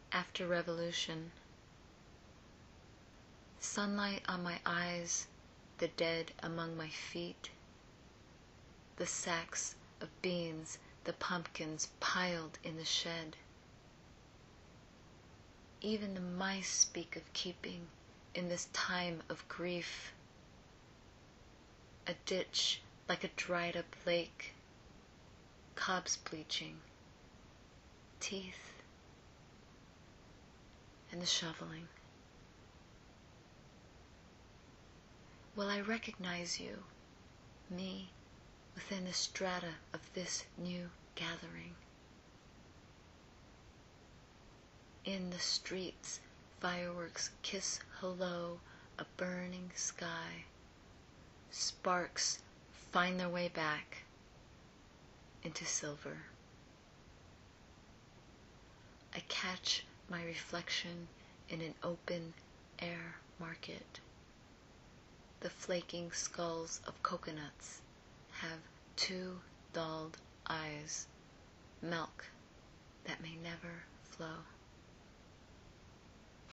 After revolution. Sunlight on my eyes, the dead among my feet, the sacks of beans, the pumpkins piled in the shed. Even the mice speak of keeping in this time of grief. A ditch like a dried up lake, cobs bleaching, teeth, and the shoveling. Will I recognize you, me, within the strata of this new gathering? In the streets, fireworks kiss hello a burning sky. Sparks find their way back into silver. I catch my reflection in an open air market. The flaking skulls of coconuts have two dulled eyes, milk that may never flow.